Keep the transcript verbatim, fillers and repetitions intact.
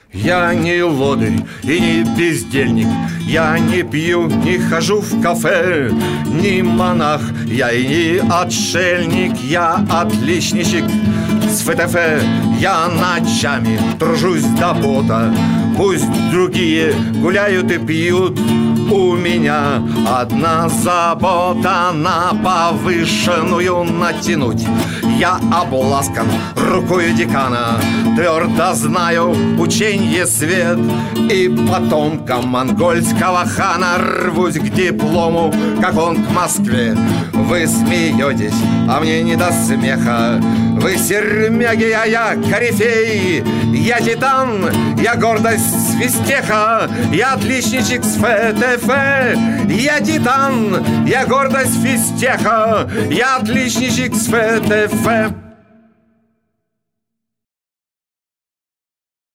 Я не лодырь и не бездельник, я не пью, не хожу в кафе, не монах, я и не отшельник, я отличничек с ФТФ. Я ночами тружусь до пота, пусть другие гуляют и пьют. У меня одна забота — на повышенную натянуть. Я обласкан рукою декана, твердо знаю ученье свет, и потомкам монгольского хана рвусь к диплому, как он к Москве. Вы смеетесь, а мне не до смеха. Вы сермяги, а я корифей. Я титан, я гордость свистеха, я отличничек с ФТФ. Я титан, я гордость фистеха, я отличничек с ФТФ.